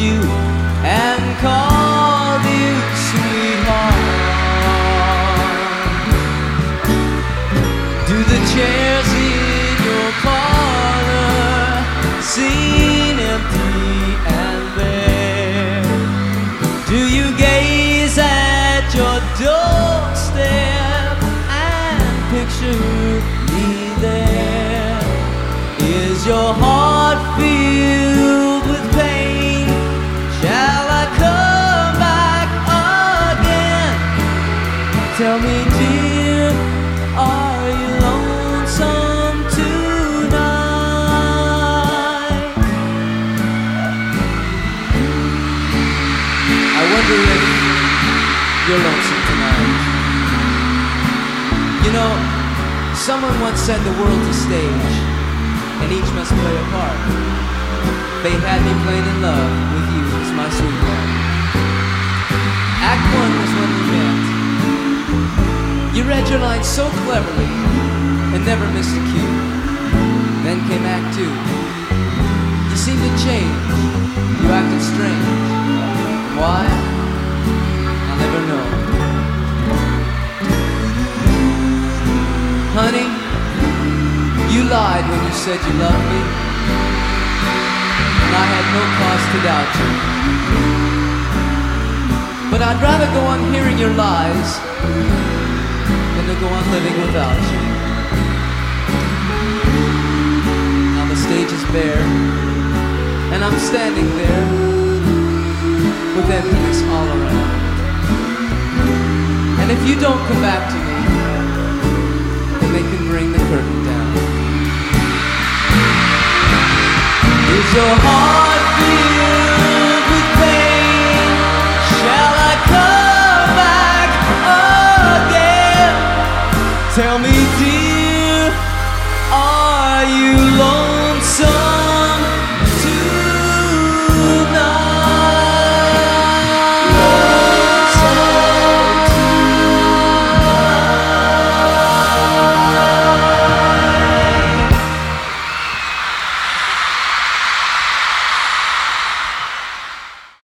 you and called you sweetheart? Do the chairs in your parlor seem empty and bare? Do you gaze at your doorstep and picture me there? Is your heart filled with pain? Shall I come back again? Tell me, dear, are you lonesome tonight? I wonder if you're lonesome tonight. You know, someone once said the world's a stage, and each must play a part. Fate had me playing in love with you as my sweetheart. Act 1 was when we met. You read your lines so cleverly and never missed a cue. Then came Act 2. You seemed to change. You acted strange. Why? I'll never know. Honey, you lied when you said you loved me, and I had no cause to doubt you. But I'd rather go on hearing your lies than to go on living without you. Now the stage is bare, and I'm standing there with emptiness all around. And if you don't come back to me, then they can bring the curtain down. Is your heart